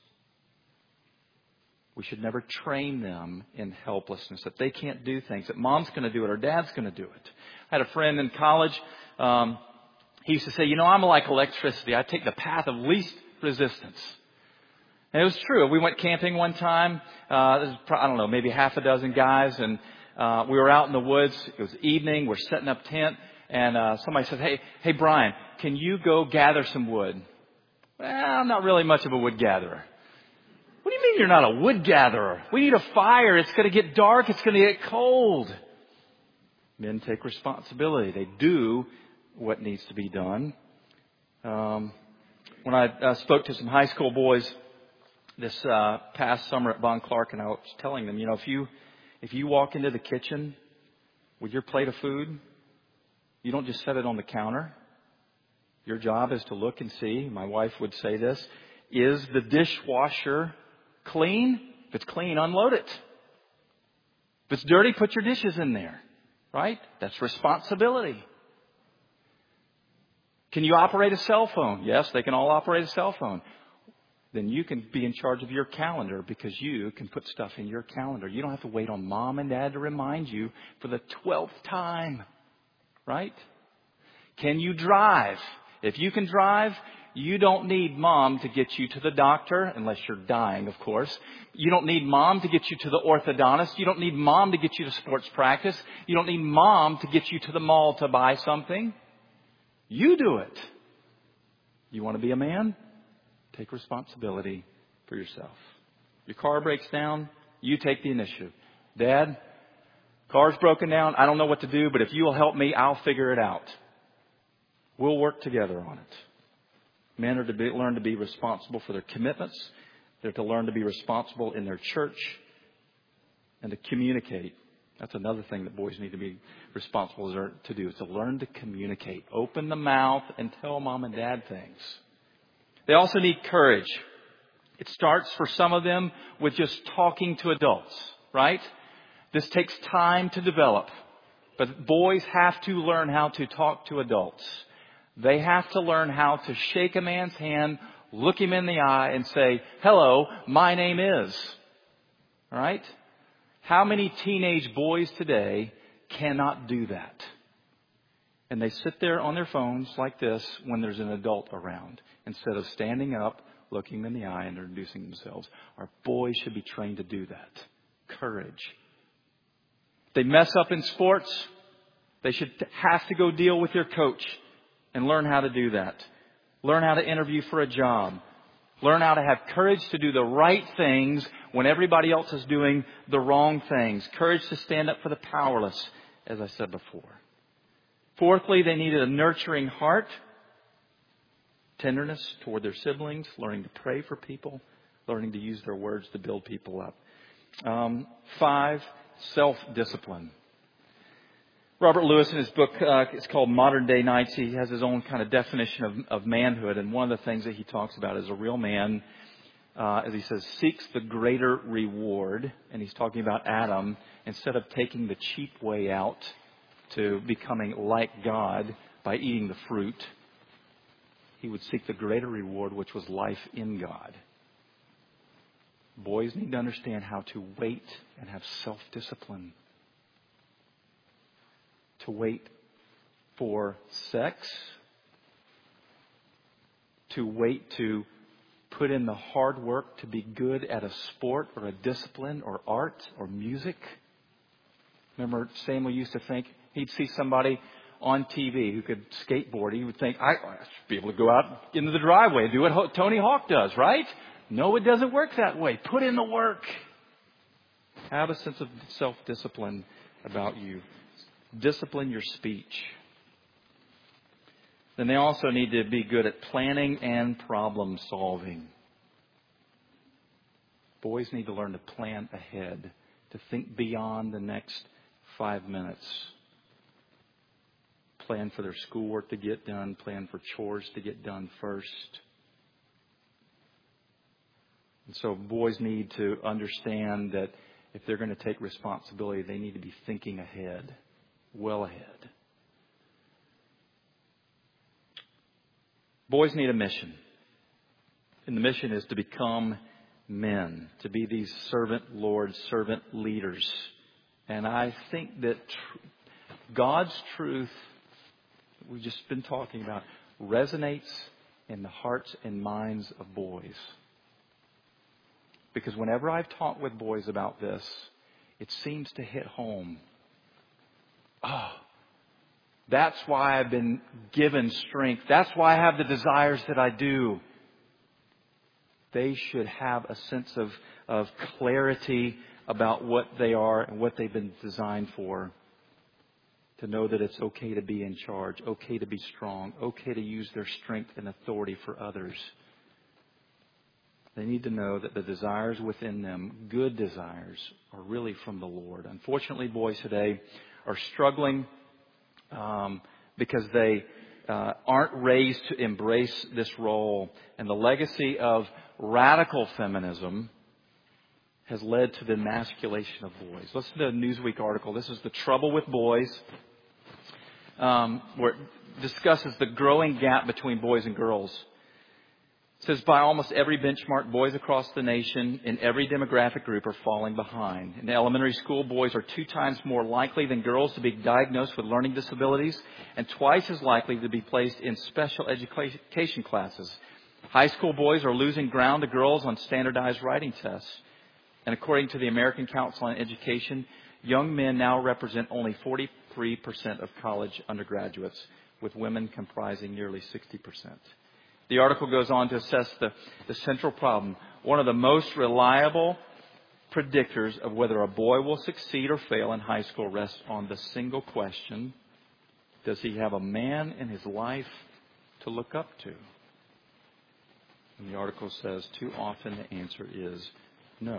Speaker 1: We should never train them in helplessness, that they can't do things, that mom's going to do it or dad's going to do it. I had a friend in college. Um, he used to say, you know, I'm like electricity. I take the path of least resistance. And it was true. We went camping one time. Uh, this was, I don't know, maybe half a dozen guys. And uh, we were out in the woods. It was evening. We're setting up tent. And uh, somebody said, hey, hey, Brian, can you go gather some wood? Well, I'm not really much of a wood gatherer. What do you mean you're not a wood gatherer? We need a fire. It's going to get dark. It's going to get cold. Men take responsibility. They do what needs to be done. Um, when I uh, spoke to some high school boys this uh, past summer at Bon Clark, and I was telling them, you know, if you if you walk into the kitchen with your plate of food, you don't just set it on the counter. Your job is to look and see. My wife would say this: is the dishwasher clean? If it's clean, unload it. If it's dirty, put your dishes in there. Right? That's responsibility. Can you operate a cell phone? Yes, they can all operate a cell phone. Then you can be in charge of your calendar because you can put stuff in your calendar. You don't have to wait on mom and dad to remind you for the twelfth time. Right? Can you drive? If you can drive, you don't need mom to get you to the doctor, unless you're dying, of course. You don't need mom to get you to the orthodontist. You don't need mom to get you to sports practice. You don't need mom to get you to the mall to buy something. You do it. You want to be a man? Take responsibility for yourself. Your car breaks down, you take the initiative. Dad, car's broken down. I don't know what to do, but if you'll help me, I'll figure it out. We'll work together on it. Men are to be, learn to be responsible for their commitments. They're to learn to be responsible in their church and to communicate. That's another thing that boys need to be responsible to do, is to learn to communicate. Open the mouth and tell mom and dad things. They also need courage. It starts for some of them with just talking to adults, right? This takes time to develop. But boys have to learn how to talk to adults. They have to learn how to shake a man's hand, look him in the eye, and say, hello, my name is. All right? How many teenage boys today cannot do that? And they sit there on their phones like this when there's an adult around, instead of standing up, looking them in the eye, and introducing themselves. Our boys should be trained to do that. Courage. They mess up in sports, they should have to go deal with their coach and learn how to do that. Learn how to interview for a job. Learn how to have courage to do the right things when everybody else is doing the wrong things. Courage to stand up for the powerless, as I said before. Fourthly, they needed a nurturing heart, tenderness toward their siblings, learning to pray for people, learning to use their words to build people up. Um, five, self-discipline. Robert Lewis, in his book, uh, it's called Modern Day Knights, he has his own kind of definition of, of manhood. And one of the things that he talks about is a real man, uh, as he says, seeks the greater reward. And he's talking about Adam. Instead of taking the cheap way out to becoming like God by eating the fruit, he would seek the greater reward, which was life in God. Boys need to understand how to wait and have self-discipline. To wait for sex. To wait to put in the hard work to be good at a sport or a discipline or art or music. Remember, Samuel used to think he'd see somebody on T V who could skateboard. He would think, I, I should be able to go out into the driveway and do what Tony Hawk does, right? No, it doesn't work that way. Put in the work. Have a sense of self-discipline about you. Discipline your speech. Then they also need to be good at planning and problem solving. Boys need to learn to plan ahead, to think beyond the next five minutes. Plan for their schoolwork to get done, plan for chores to get done first. And so boys need to understand that if they're going to take responsibility, they need to be thinking ahead, well ahead. Boys need a mission. And the mission is to become men, to be these servant lords, servant leaders. And I think that tr- God's truth, we've just been talking about, resonates in the hearts and minds of boys. Because whenever I've talked with boys about this, it seems to hit home. Oh, that's why I've been given strength. That's why I have the desires that I do. They should have a sense of, of clarity about what they are and what they've been designed for. To know that it's okay to be in charge, okay to be strong, okay to use their strength and authority for others. They need to know that the desires within them, good desires, are really from the Lord. Unfortunately, boys today are struggling um, because they uh, aren't raised to embrace this role. And the legacy of radical feminism has led to the emasculation of boys. Listen to a Newsweek article. This is The Trouble with Boys, um, where it discusses the growing gap between boys and girls. It says, by almost every benchmark, boys across the nation in every demographic group are falling behind. In elementary school, boys are two times more likely than girls to be diagnosed with learning disabilities and twice as likely to be placed in special education classes. High school boys are losing ground to girls on standardized writing tests. And according to the American Council on Education, young men now represent only forty-three percent of college undergraduates, with women comprising nearly sixty percent. The article goes on to assess the, the central problem. One of the most reliable predictors of whether a boy will succeed or fail in high school rests on the single question, does he have a man in his life to look up to? And the article says too often the answer is no.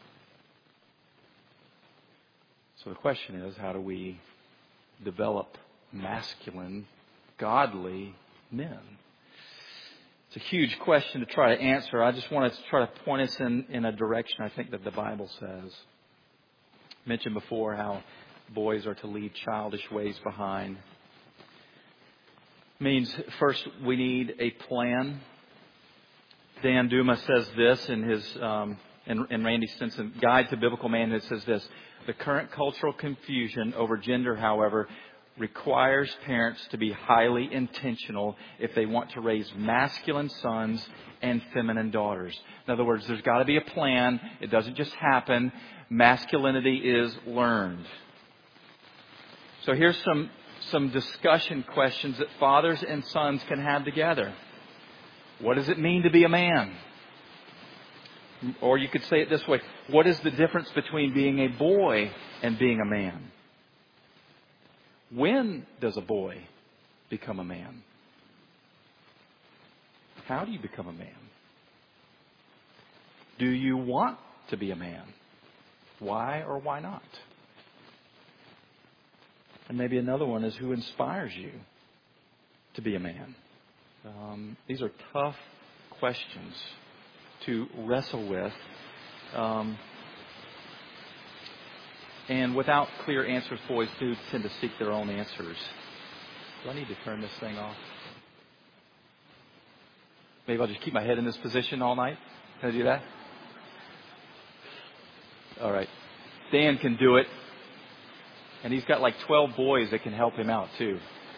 Speaker 1: So the question is, how do we develop masculine, godly men? It's a huge question to try to answer. I just wanted to try to point us in, in a direction I think that the Bible says. I mentioned before how boys are to leave childish ways behind. It means first we need a plan. Dan Duma says this in his um, in, in Randy Stinson Guide to Biblical Manhood. Says this: the current cultural confusion over gender, however, requires parents to be highly intentional if they want to raise masculine sons and feminine daughters. In other words, there's got to be a plan. It doesn't just happen. Masculinity is learned. So here's some, some discussion questions that fathers and sons can have together. What does it mean to be a man? Or you could say it this way: what is the difference between being a boy and being a man? When does a boy become a man? How do you become a man? Do you want to be a man? Why or why not? And maybe another one is, who inspires you to be a man? Um, these are tough questions to wrestle with. Um, And without clear answers, boys do tend to seek their own answers. Do I need to turn this thing off? Maybe I'll just keep my head in this position all night. Can I do that? All right. Dan can do it. And he's got like twelve boys that can help him out too.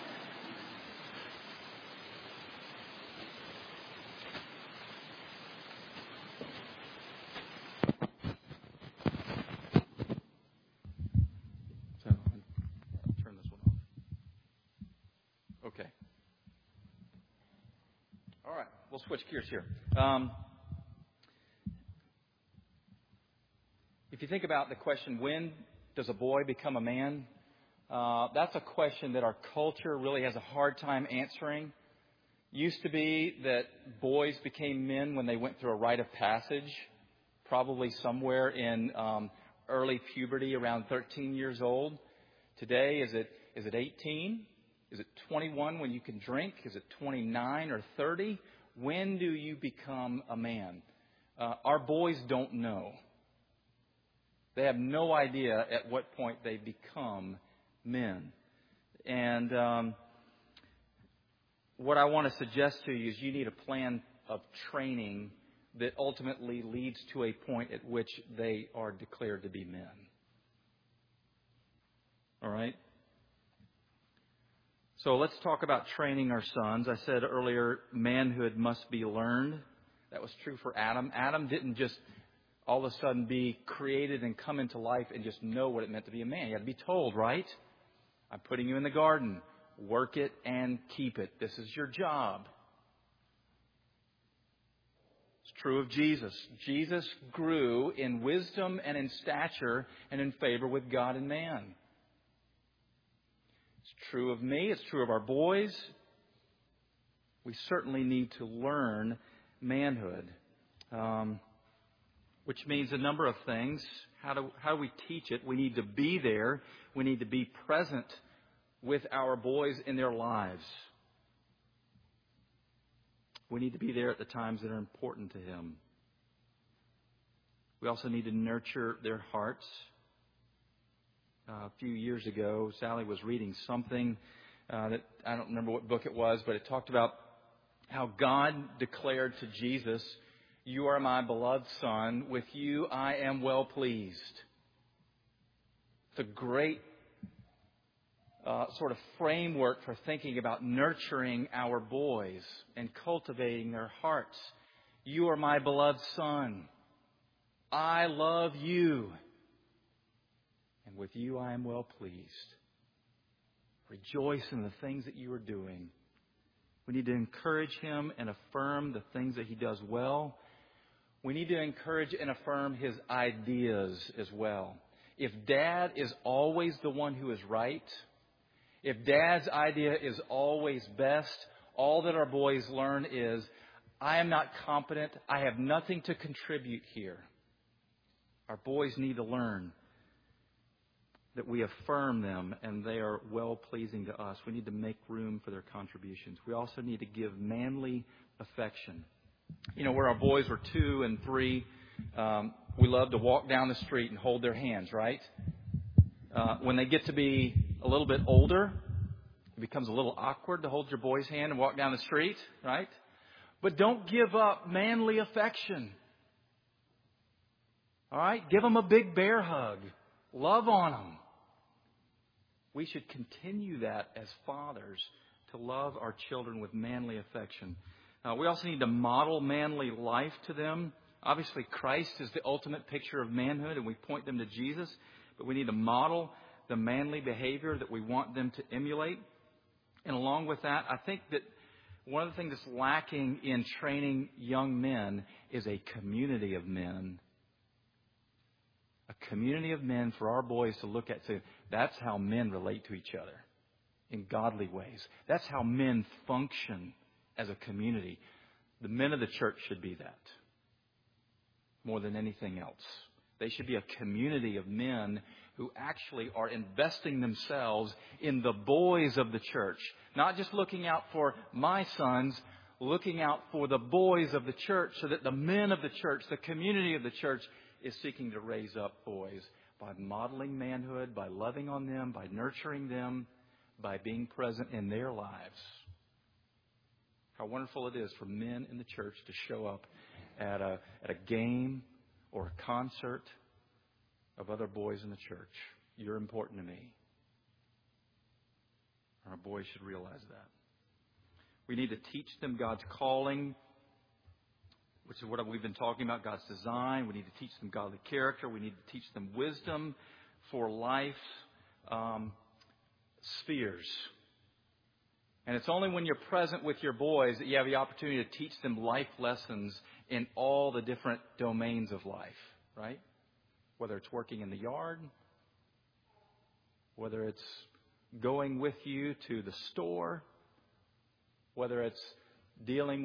Speaker 1: Switch gears here. Um, if you think about the question, when does a boy become a man? Uh, that's a question that our culture really has a hard time answering. Used to be that boys became men when they went through a rite of passage. probably somewhere in um, early puberty, around thirteen years old. Today, is it is it eighteen? Is it twenty-one when you can drink? Is it twenty-nine or thirty? When do you become a man? Uh, our boys don't know. They have no idea at what point they become men. And um, what I want to suggest to you is you need a plan of training that ultimately leads to a point at which they are declared to be men. All right? So let's talk about training our sons. I said earlier, manhood must be learned. That was true for Adam. Adam didn't just all of a sudden be created and come into life and just know what it meant to be a man. He had to be told, right? I'm putting you in the garden. Work it and keep it. This is your job. It's true of Jesus. Jesus grew in wisdom and in stature and in favor with God and man. It's true of me. It's true of our boys. We certainly need to learn manhood, um, which means a number of things. How do, how do we teach it? We need to be there. We need to be present with our boys in their lives. We need to be there at the times that are important to him. We also need to nurture their hearts. Uh, a few years ago, Sally was reading something uh, that I don't remember what book it was, but it talked about how God declared to Jesus, "You are my beloved Son. With you I am well pleased." It's a great uh, sort of framework for thinking about nurturing our boys and cultivating their hearts. You are my beloved Son. I love you. And with you I am well pleased. Rejoice in the things that you are doing. We need to encourage him and affirm the things that he does well. We need to encourage and affirm his ideas as well. If Dad is always the one who is right, if Dad's idea is always best, all that our boys learn is, I am not competent. I have nothing to contribute here. Our boys need to learn that we affirm them and they are well-pleasing to us. We need to make room for their contributions. We also need to give manly affection. You know, where our boys were two and three, um, we love to walk down the street and hold their hands, right? Uh, when they get to be a little bit older, it becomes a little awkward to hold your boy's hand and walk down the street, right? But don't give up manly affection. All right? Give them a big bear hug. Love on them. We should continue that as fathers, to love our children with manly affection. Uh, we also need to model manly life to them. Obviously, Christ is the ultimate picture of manhood, and we point them to Jesus. But we need to model the manly behavior that we want them to emulate. And along with that, I think that one of the things that's lacking in training young men is a community of men. A community of men for our boys to look at and say, that's how men relate to each other in godly ways. That's how men function as a community. The men of the church should be that more than anything else. They should be a community of men who actually are investing themselves in the boys of the church. Not just looking out for my sons, looking out for the boys of the church so that the men of the church, the community of the church, is seeking to raise up boys by modeling manhood, by loving on them, by nurturing them, by being present in their lives. How wonderful it is for men in the church to show up at a, at a game or a concert of other boys in the church. You're important to me. Our boys should realize that. We need to teach them God's calling, which is what we've been talking about, God's design. We need to teach them godly character. We need to teach them wisdom for life's um, spheres. And it's only when you're present with your boys that you have the opportunity to teach them life lessons in all the different domains of life, right? Whether it's working in the yard, whether it's going with you to the store, whether it's dealing with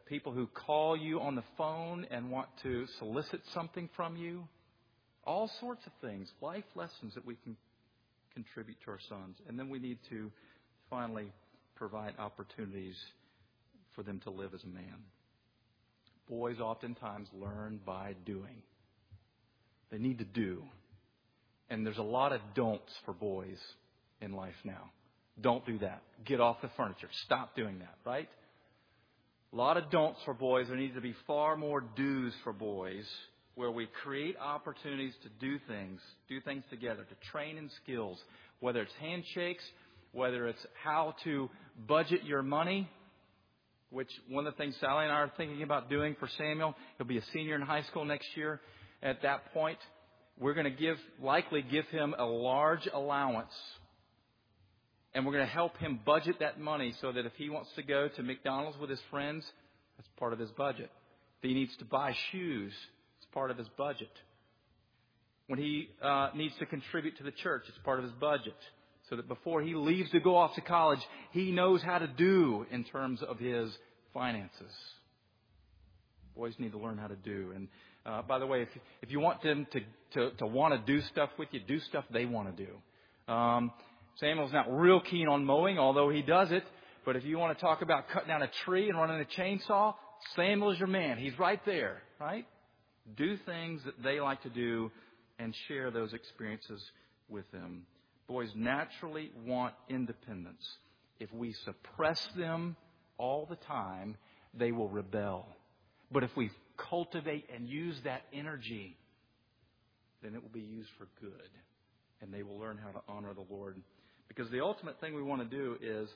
Speaker 1: people who call you on the phone and want to solicit something from you. All sorts of things, life lessons that we can contribute to our sons. And then we need to finally provide opportunities for them to live as a man. Boys oftentimes learn by doing. They need to do. And there's a lot of don'ts for boys in life now. Don't do that. Get off the furniture. Stop doing that, right? A lot of don'ts for boys. There needs to be far more do's for boys, where we create opportunities to do things, do things together, to train in skills, whether it's handshakes, whether it's how to budget your money, which one of the things Sally and I are thinking about doing for Samuel. He'll be a senior in high school next year. At that point, we're going to give, likely give him a large allowance. And we're going to help him budget that money so that if he wants to go to McDonald's with his friends, that's part of his budget. If he needs to buy shoes, it's part of his budget. When he uh, needs to contribute to the church, it's part of his budget. So that before he leaves to go off to college, he knows how to do in terms of his finances. Boys need to learn how to do. And uh, by the way, if, if you want them to, to, to want to do stuff with you, do stuff they want to do. Um, Samuel's not real keen on mowing, although he does it. But if you want to talk about cutting down a tree and running a chainsaw, Samuel is your man. He's right there, right? Do things that they like to do and share those experiences with them. Boys naturally want independence. If we suppress them all the time, they will rebel. But if we cultivate and use that energy, then it will be used for good. And they will learn how to honor the Lord. Because the ultimate thing we want to do is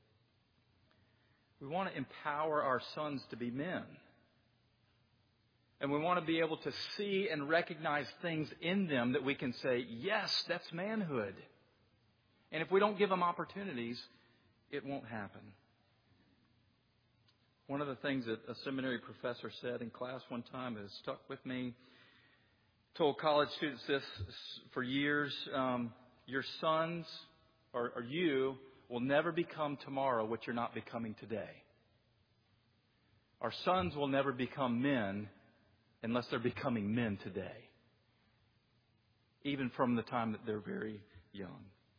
Speaker 1: we want to empower our sons to be men. And we want to be able to see and recognize things in them that we can say, yes, that's manhood. And if we don't give them opportunities, it won't happen. One of the things that a seminary professor said in class one time has stuck with me. Told college students this for years. Um, your sons or, or you will never become tomorrow what you're not becoming today. Our sons will never become men unless they're becoming men today. Even from the time that they're very young.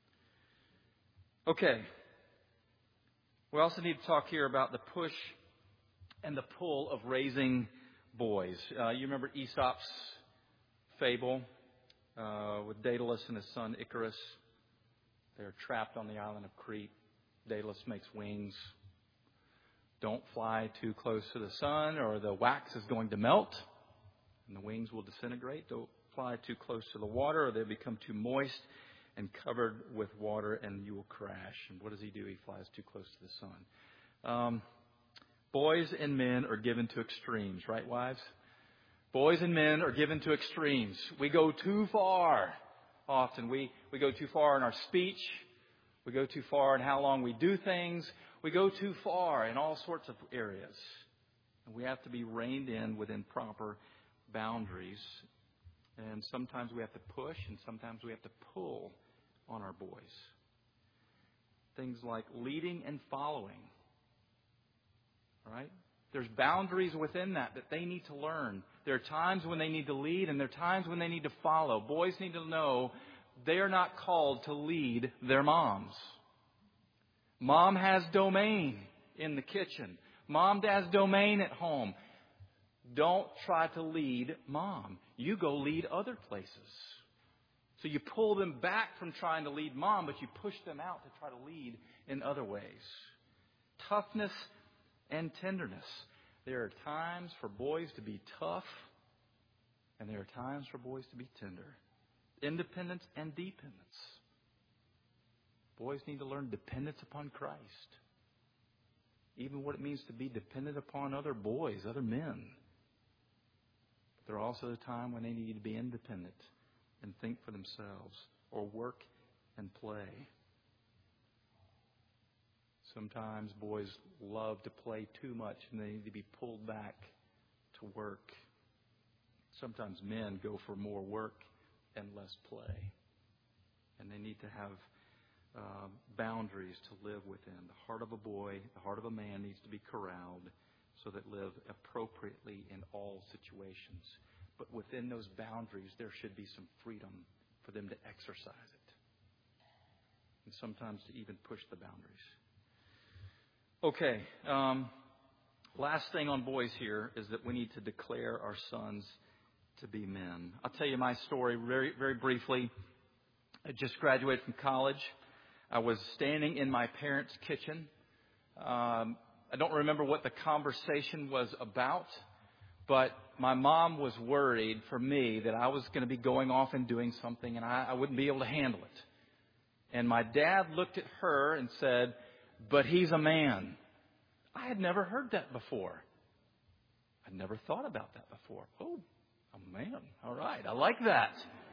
Speaker 1: Okay. We also need to talk here about the push and the pull of raising boys. Uh, you remember Aesop's fable uh, with Daedalus and his son Icarus. They're trapped on the island of Crete. Daedalus makes wings. Don't fly too close to the sun or the wax is going to melt and the wings will disintegrate. Don't fly too close to the water or they'll become too moist and covered with water and you will crash. And what does he do? He flies too close to the sun. Um, boys and men are given to extremes, right, wives? Boys and men are given to extremes. We go too far often. We, we go too far in our speech. We go too far in how long we do things. We go too far in all sorts of areas. And we have to be reined in within proper boundaries. And sometimes we have to push and sometimes we have to pull on our boys. Things like leading and following. All right? There's boundaries within that that they need to learn. There are times when they need to lead and there are times when they need to follow. Boys need to know they are not called to lead their moms. Mom has domain in the kitchen. Mom has domain at home. Don't try to lead mom. You go lead other places. So you pull them back from trying to lead mom, but you push them out to try to lead in other ways. Toughness and tenderness. There are times for boys to be tough, and there are times for boys to be tender. Independence and dependence. Boys need to learn dependence upon Christ. Even what it means to be dependent upon other boys, other men. But there are also a time when they need to be independent and think for themselves or work and play. Sometimes boys love to play too much and they need to be pulled back to work. Sometimes men go for more work and less play. And they need to have uh, boundaries to live within. The heart of a boy, the heart of a man needs to be corralled so that live appropriately in all situations. But within those boundaries, there should be some freedom for them to exercise it. And sometimes to even push the boundaries. Okay. Um, last thing on boys here is that we need to declare our sons to be men. I'll tell you my story very, very briefly. I just graduated from college. I was standing in my parents' kitchen. Um, I don't remember what the conversation was about, but my mom was worried for me that I was going to be going off and doing something and I, I wouldn't be able to handle it. And my dad looked at her and said, "But he's a man." I had never heard that before. I'd never thought about that before. Oh, a man. All right. I like that.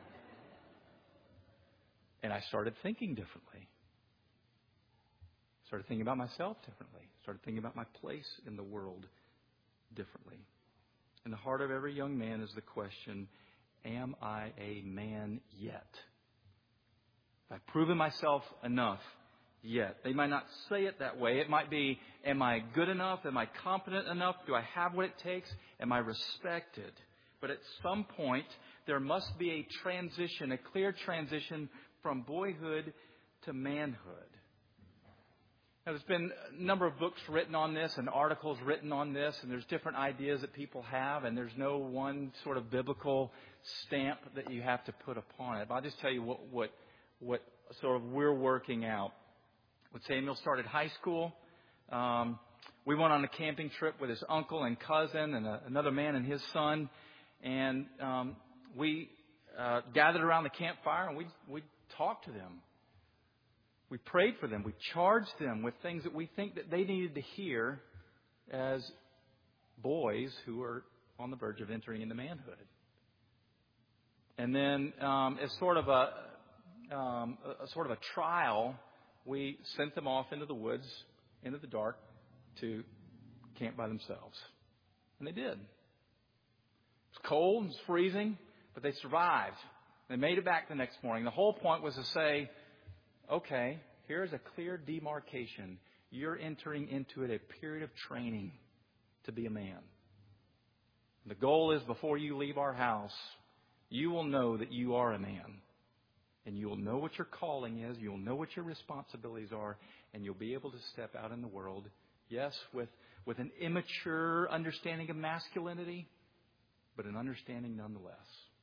Speaker 1: And I started thinking differently. Started thinking about myself differently. Started thinking about my place in the world differently. In the heart of every young man is the question, am I a man yet? Have I proven myself enough yet? They might not say it that way. It might be, am I good enough? Am I competent enough? Do I have what it takes? Am I respected? But at some point, there must be a transition, a clear transition from boyhood to manhood. Now, there's been a number of books written on this and articles written on this, and there's different ideas that people have, and there's no one sort of biblical stamp that you have to put upon it. But I'll just tell you what, what, what sort of we're working out. When Samuel started high school, um, we went on a camping trip with his uncle and cousin and a, another man and his son, and um, we uh, gathered around the campfire and we we talked to them. We prayed for them. We charged them with things that we think that they needed to hear as boys who are on the verge of entering into manhood. And then, um, as sort of a, um, a sort of a trial, we sent them off into the woods, into the dark, to camp by themselves. And they did. It was cold, it was freezing, but they survived. They made it back the next morning. The whole point was to say, okay, here's a clear demarcation. You're entering into it a period of training to be a man. The goal is before you leave our house, you will know that you are a man. And you'll know what your calling is. You'll know what your responsibilities are. And you'll be able to step out in the world, yes, with, with an immature understanding of masculinity, but an understanding nonetheless.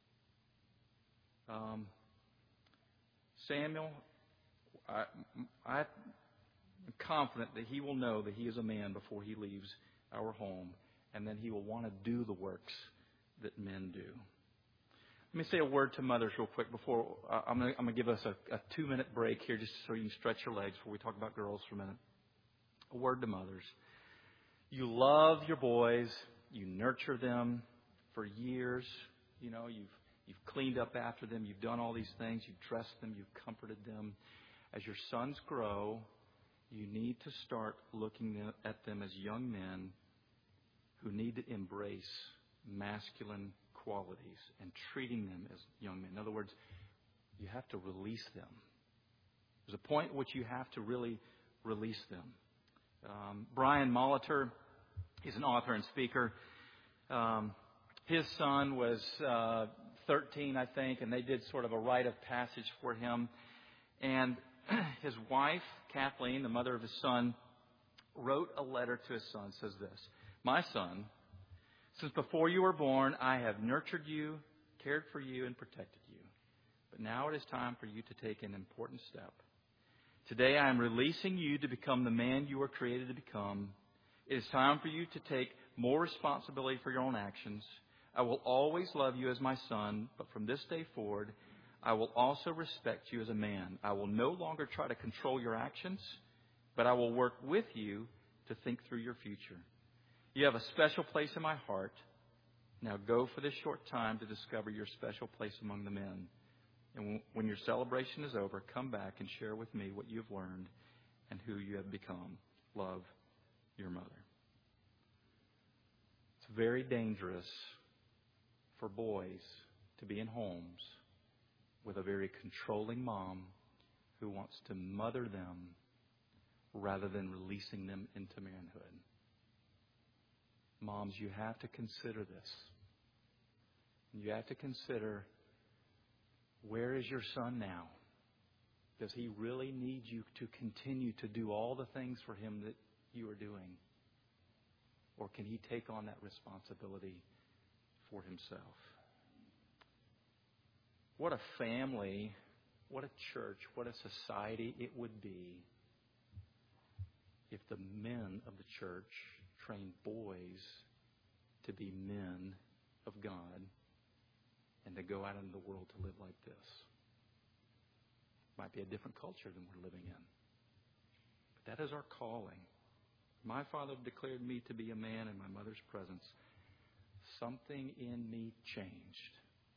Speaker 1: Um, Samuel, I, I'm confident that he will know that he is a man before he leaves our home, and then he will want to do the works that men do. Let me say a word to mothers real quick before uh, I'm going to give us a, a two-minute break here just so you can stretch your legs before we talk about girls for a minute. A word to mothers. You love your boys. You nurture them for years. You know, you've You've cleaned up after them. You've done all these things. You've dressed them. You've comforted them. As your sons grow, you need to start looking at them as young men who need to embrace masculine qualities and treating them as young men. In other words, you have to release them. There's a point at which you have to really release them. Um, Brian Molitor, he's an author and speaker. Um, his son was uh, thirteen, I think, and they did sort of a rite of passage for him. And his wife, Kathleen, the mother of his son, wrote a letter to his son. It says this: "My son, since before you were born, I have nurtured you, cared for you, and protected you. But now it is time for you to take an important step. Today I am releasing you to become the man you were created to become. It is time for you to take more responsibility for your own actions. I will always love you as my son, but from this day forward, I will also respect you as a man. I will no longer try to control your actions, but I will work with you to think through your future. You have a special place in my heart. Now go for this short time to discover your special place among the men. And when your celebration is over, come back and share with me what you've learned and who you have become. Love, your mother." It's very dangerous for boys to be in homes with a very controlling mom who wants to mother them rather than releasing them into manhood. Moms, you have to consider this. You have to consider, where is your son now? Does he really need you to continue to do all the things for him that you are doing? Or can he take on that responsibility for himself? What a family, what a church, what a society it would be if the men of the church trained boys to be men of God and to go out into the world to live like this. Might be a different culture than we're living in. But that is our calling. My father declared me to be a man in my mother's presence. Something in me changed.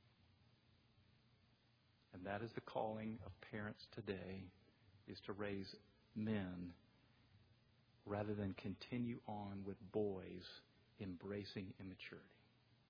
Speaker 1: And that is the calling of parents today, is to raise men rather than continue on with boys embracing immaturity.